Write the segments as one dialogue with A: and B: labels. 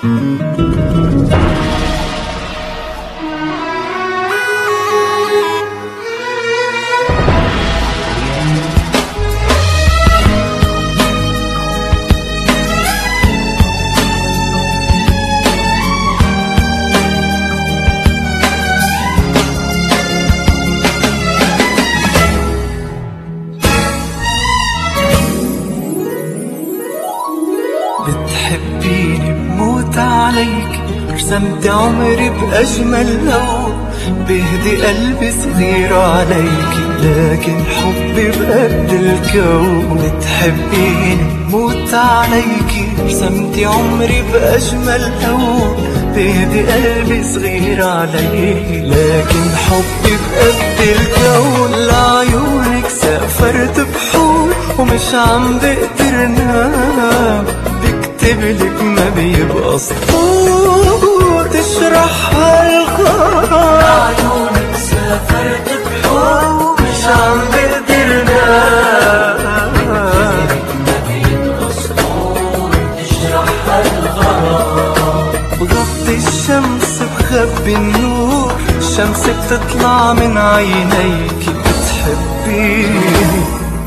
A: بتحبيني بموت عليك، رسمت عمري بأجمل لون، بهدي قلبي صغير عليك، لكن حبي بقد الكون. بتحبيني بموت عليك، رسمت عمري بأجمل لون، بهدي قلبي صغير عليك، لكن حبي بقد الكون. لعيونك سافرت بحور ومش عم بقدر نام، بكتبلك ما بيبقى سطور تشرح هالغرام. لعيونك سافرت بحور ومش عم بقدر نام، بكتبلك ما بيبقى سطور تشرح هالغرام. بغطي الشمس بخبي النور، الشمس بتطلع من عينيك. بتحبيني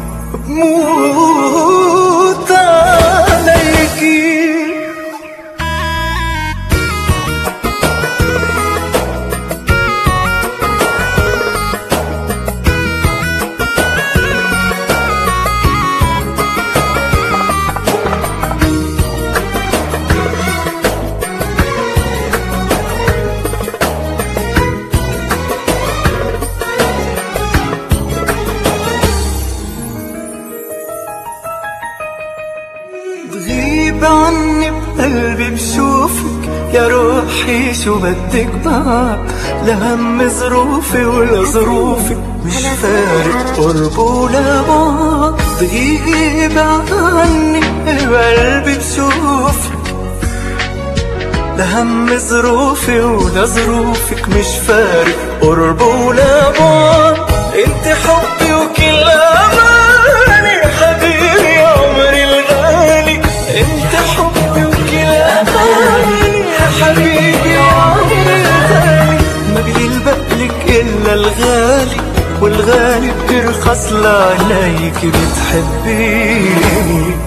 A: بموت عليكي. تغيب عني بقلبي بشوفك، يا روحي شو بدك بقى، لهم ظروفي ولا ظروفك، مش فارق قرب ولا بعد. تغيب عني بقلبي بشوفك، لهم ظروفي ولا ظروفك، مش فارق قرب ولا بعد. انت حبي وكل اماني، حبيبي يا عمري الغالي، انت حبي وكل اماني، حبيبي يا عمري الغالي. ما بيلبقلك الا الغالي، والغالي بيرخص لعليك. بتحبيني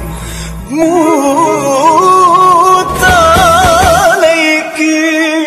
A: موت عليكي.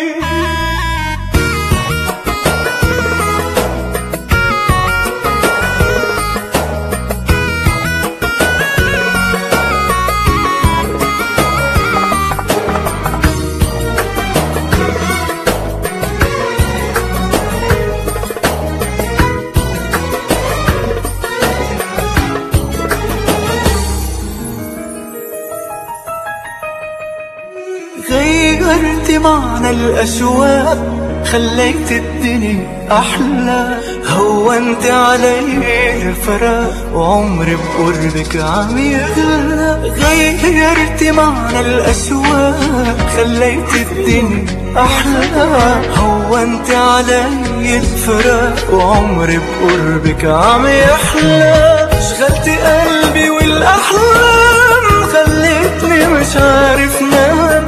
A: غيرت معنى الأشواق، خليت الدنيا أحلى، هونت علي الفراق، وعمري بقربك عم يغلى. غيرت معنى الأشواق، خليت الدنيا أحلى، هونت علي الفراق، وعمري بقربك عم يحلى. شغلت قلبي والأحلام، خليتني مش عارف نام،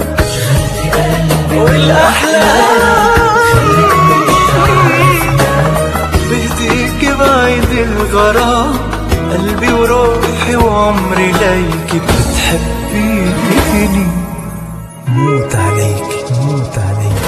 A: والأحلام بهديك بعيد الغرام، قلبي وروحي وعمري ليكي. بتحبيني موت عليكي موت عليكي.